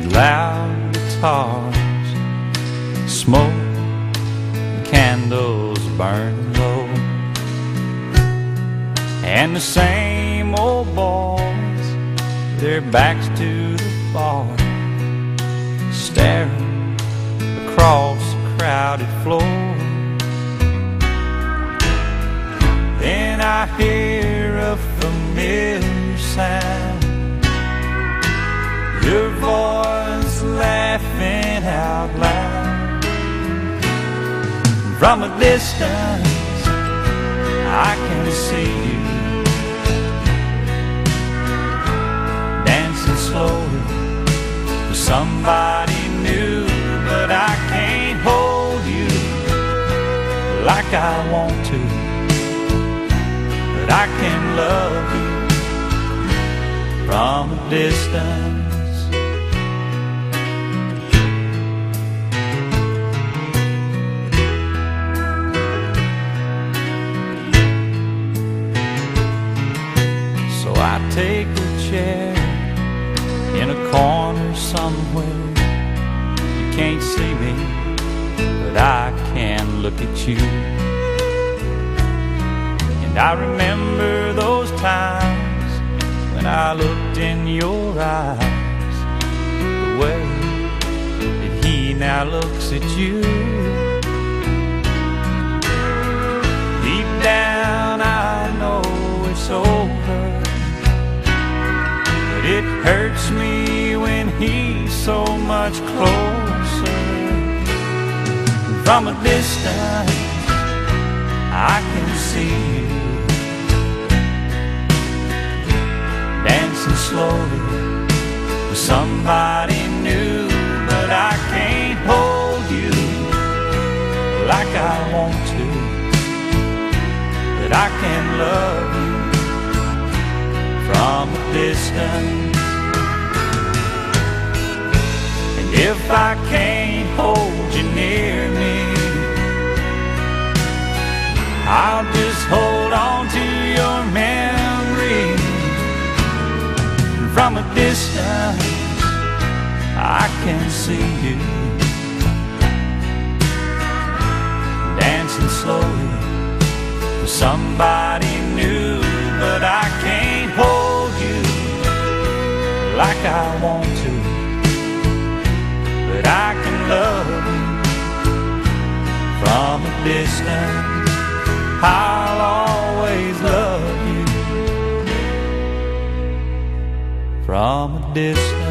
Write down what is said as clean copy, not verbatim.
loud guitars, smoke and candles burn low, and the same old boys, their backs to the bar, staring across the crowded floor. Then I hear a familiar sound, your voice laughing out loud. From a distance I can see you dancing slowly with somebody new, but I can't hold you like I want to, but I can love you from a distance. So I take a chair in a corner somewhere. You can't see me, but I can look at you. And I remember those times when I looked in your eyes, the way that he now looks at you. Deep down I know it's over, but it hurts me when he's so much closer. From a distance I can see you dancing slowly with somebody new, but I can't hold you like I want to, but I can love you from a distance. And if I can't hold you near me, I'll just hold on to your memory. From a distance I can see you dancing slowly with somebody new, but I can't hold you like I want to, but I can love you from a distance. I'll always love you from a distance.